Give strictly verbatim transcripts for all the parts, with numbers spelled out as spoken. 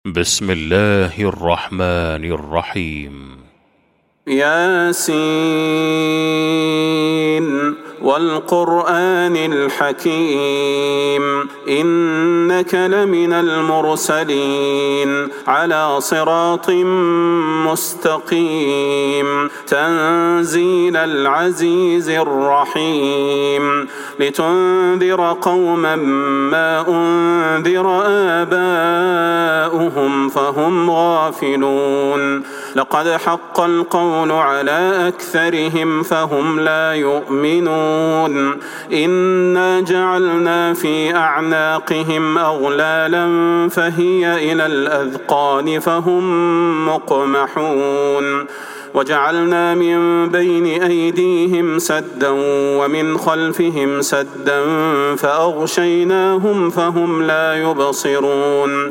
بسم الله الرحمن الرحيم. ياسين والقرآن الحكيم إنك لمن المرسلين على صراط مستقيم تنزيل العزيز الرحيم لتنذر قوما ما أنذر آباؤهم فهم غافلون لقد حق القول على أكثرهم فهم لا يؤمنون إنا جعلنا في أعناقهم أغلالا فهي إلى الأذقان فهم مقمحون وجعلنا من بين أيديهم سدا ومن خلفهم سدا فأغشيناهم فهم لا يبصرون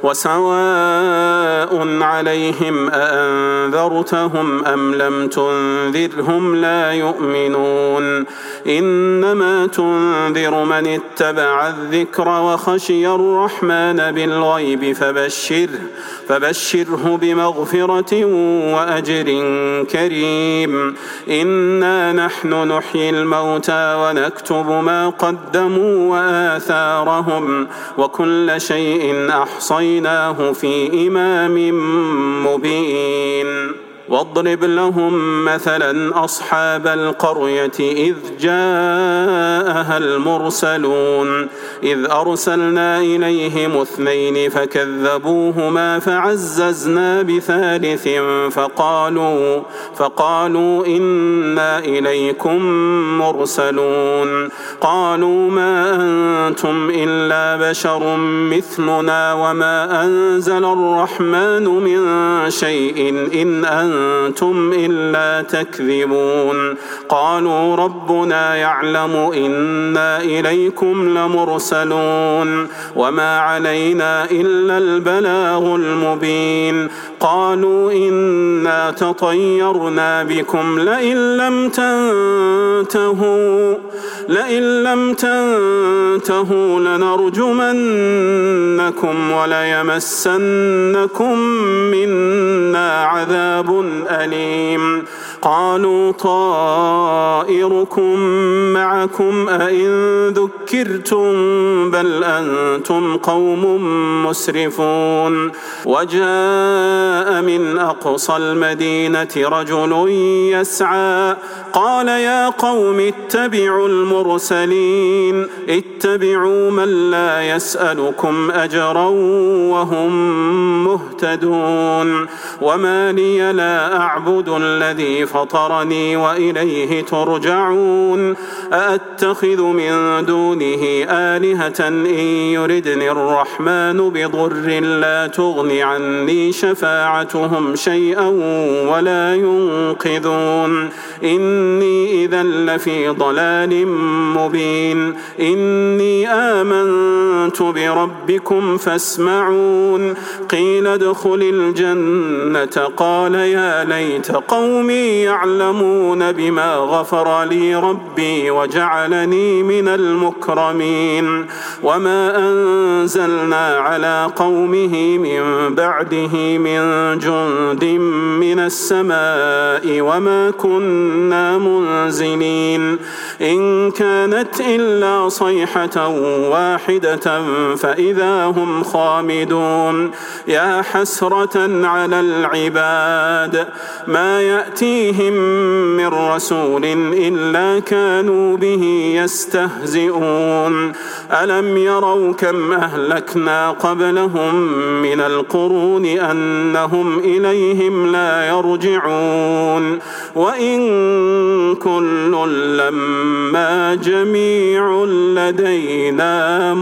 وسواء عليهم أأنذرتهم أم لم تنذرهم لا يؤمنون إنما تنذر من اتبع الذكر وخشي الرحمن بالغيب فبشره, فبشره بمغفرة وأجر كريم إنا نحن نحيي الموتى ونكتب ما قدموا وآثارهم وكل شيء أحصيناه في إمام مبين واضرب لهم مثلا أصحاب القرية إذ جاءها المرسلون إذ أرسلنا إليهم اثنين فكذبوهما فعززنا بثالث فقالوا, فقالوا إنا إليكم مرسلون قالوا ما أنتم إلا بشر مثلنا وما أنزل الرحمن من شيء إن أنتم أنتم إلا تكذبون قالوا ربنا يعلم إنا إليكم لمرسلون وما علينا إلا البلاغ المبين قالوا إنا تطيرنا بكم لئن لم تنتهوا لئن لم تنتهوا لنرجمنكم وليمسنكم منا عذاب أليم قالوا طائركم معكم أئن ذكرتم بل أنتم قوم مسرفون وجاء من أقصى المدينة رجل يسعى قال يا قوم اتبعوا المرسلين اتبعوا من لا يسألكم أجرا وهم مهتدون وما لي لا أعبد الذي فطرني وإليه ترجعون أأتخذ من دونه آلهة إن يردني الرحمن بضر لا تغن عني شفاعتهم شيئا ولا ينقذون إني إذا لفي ضلال مبين إني آمنت بربكم فاسمعون قيل ادخل الجنة قال يا ليت قومي يعلمون بما غفر لي ربي وجعلني من المكرمين وما أنزلنا على قومه من بعده من جند من السماء وما كنا منزلين إن كانت إلا صيحة واحدة فإذا هم خامدون يا حسرة على العباد ما يأتيهم من رسول إلا كانوا به يستهزئون ألم يروا كم أهلكنا قبلهم من القرون أنهم إليهم لا يرجعون وإن كل لما جميع لدينا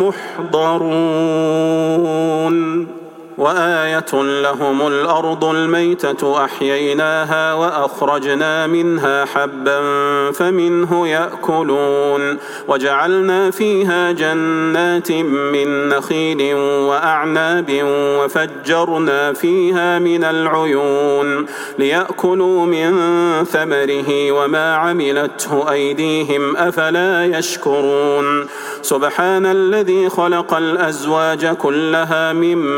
محضرون وآية لهم الأرض الميتة أحييناها وأخرجنا منها حبا فمنه يأكلون وجعلنا فيها جنات من نخيل وأعناب وفجرنا فيها من العيون ليأكلوا من ثمره وما عملته أيديهم أفلا يشكرون سبحان الذي خلق الأزواج كلها مما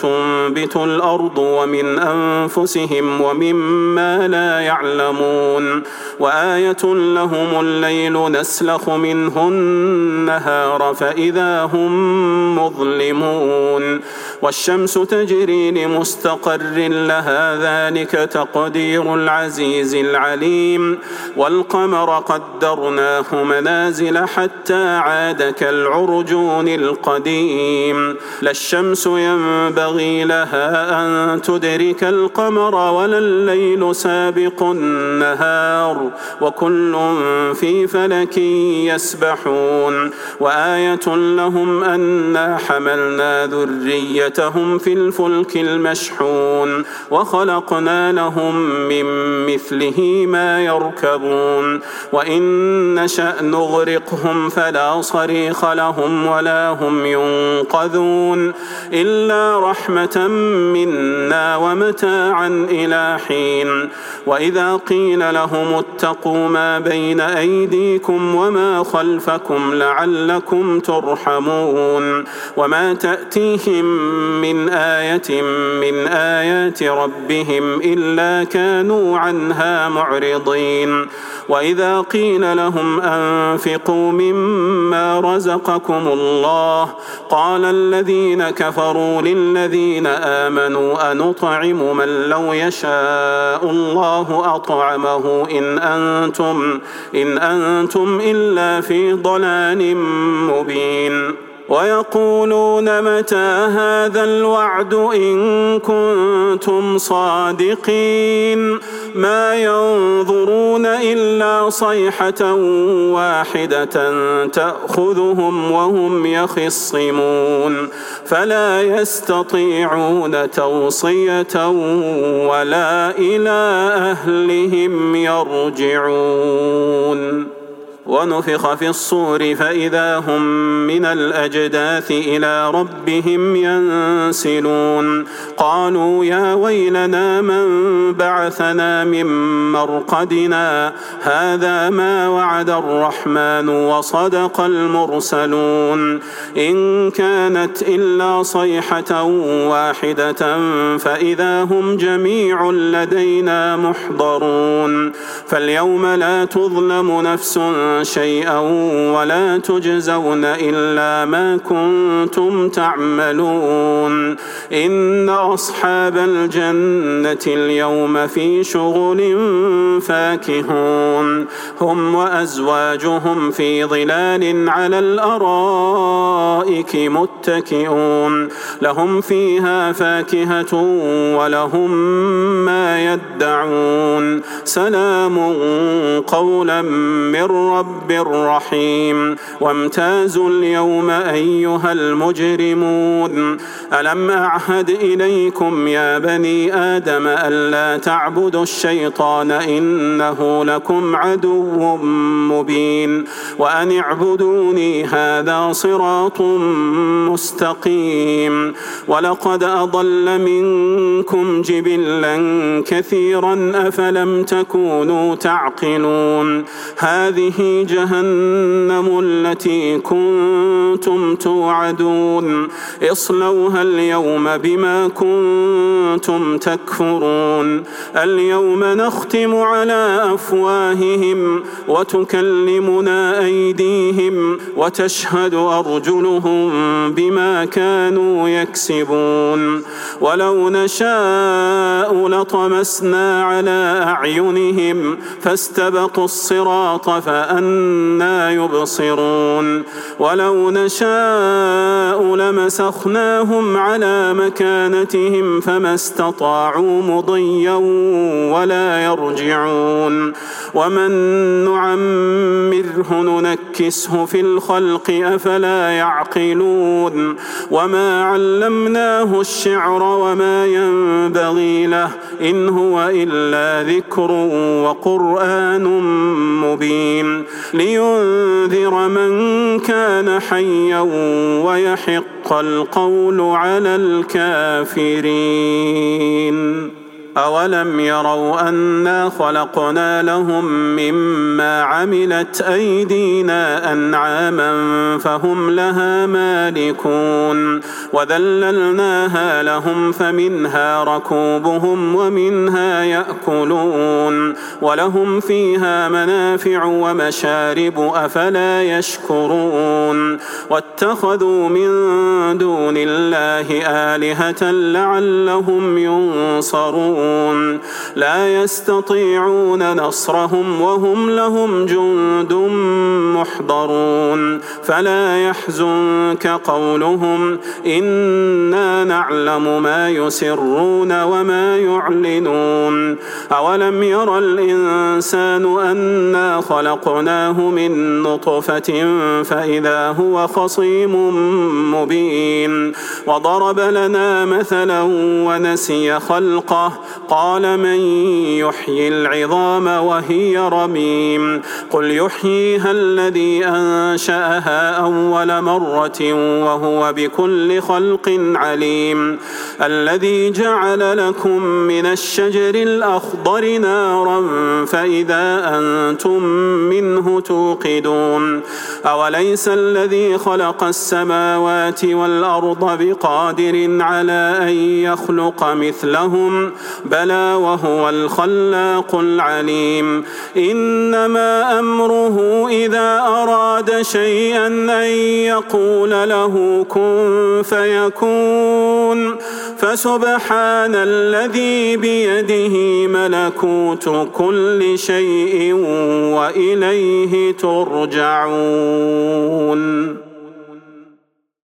تنبت الأرض ومن أنفسهم ومما لا يعلمون وآية لهم الليل نسلخ منه النهار فإذا هم مظلمون والشمس تجري لمستقر لها ذلك تقدير العزيز العليم والقمر قدرناه منازل حتى عاد كالعرجون القديم لا الشمس ينبغي لها أن تدرك القمر ولا الليل سابق النهار وكل في فلك يسبحون وآية لهم أنا حملنا ذريتهم في الفلك المشحون وخلقنا لهم من مثله ما يركبون وإن نشأ نغرقهم فلا صريخ لهم ولا هم ينقذون إلا رحمة منا ومتاعا إلى حين وإذا قيل لهم اتقوا ما بين أيديكم وما خلفكم لعلكم ترحمون وما تأتيهم من آية من آيات ربهم إلا كانوا عنها معرضين وإذا قيل لهم أنفقوا مما رزقكم الله قال الذين كفروا للذين آمنوا أنطعم من لو يشاء الله أطعمه إن أنتم إن أنتم إلا في ضلال مبين ويقولون متى هذا الوعد إن كنتم صادقين ما ينظرون إلا صيحة واحدة تأخذهم وهم يخصمون فلا يستطيعون توصية ولا إلى أهلهم يرجعون ونفخ في الصور فإذا هم من الأجداث إلى ربهم ينسلون قالوا يا ويلنا من بعثنا من مرقدنا هذا ما وعد الرحمن وصدق المرسلون إن كانت إلا صيحة واحدة فإذا هم جميع لدينا محضرون فاليوم لا تظلم نفس شيئا ولا تجزون إلا ما كنتم تعملون إن أصحاب الجنة اليوم في شغل فاكهون هم وأزواجهم في ظلال على الأرائك متكئون لهم فيها فاكهة ولهم ما يدعون سلام قولا من رب رحيم وامتازوا اليوم أيها المجرمون ألم أعهد إليكم يا بني آدم ألا تعبدوا الشيطان إنه لكم عدو مبين وأن اعبدوني هذا صراط مستقيم ولقد أضل منكم جبلا كثيرا أفلم تكونوا تعقلون هذه جهنم التي كنتم توعدون اصلوها اليوم بما كنتم تكفرون اليوم نختم على أفواههم وتكلمنا أيديهم وتشهد أرجلهم بما كانوا يكسبون ولو نشاء لطمسنا على أعينهم فاستبقوا الصراط فأنى يبصرون ولو نشاء لمسخناهم على مكانتهم فما استطاعوا مضيا ولا يرجعون ومن نعمره ننكسه في الخلق أفلا يعقلون وما علمناه الشعر وما ينبغي له إن هو إلا ذكر وقرآن مبين لينذر من كان حيا ويحق القول على الكافرين. أولم يروا أنا خلقنا لهم مما عملت أيدينا أنعاما فهم لها مالكون وذللناها لهم فمنها ركوبهم ومنها يأكلون ولهم فيها منافع ومشارب أفلا يشكرون واتخذوا من دون الله آلهة لعلهم ينصرون لا يستطيعون نصرهم وهم لهم جند محضرون فلا يحزنك قولهم إنا نعلم ما يسرون وما يعلنون أولم ير الإنسان أنا خلقناه من نطفة فإذا هو خصيم مبين وضرب لنا مثلا ونسي خلقه قال من يحيي العظام وهي رميم قل يحييها الذي أنشأها أول مرة وهو بكل خلق عليم الذي جعل لكم من الشجر الأخضر نارا فإذا أنتم منه توقدون أوليس الذي خلق السماوات والأرض بقادر على أن يخلق مثلهم بلى وهو الخلاق العليم إنما أمره إذا أراد شيئا أن يقول له كن فيكون فسبحان الذي بيده ملكوت كل شيء وإليه ترجعون.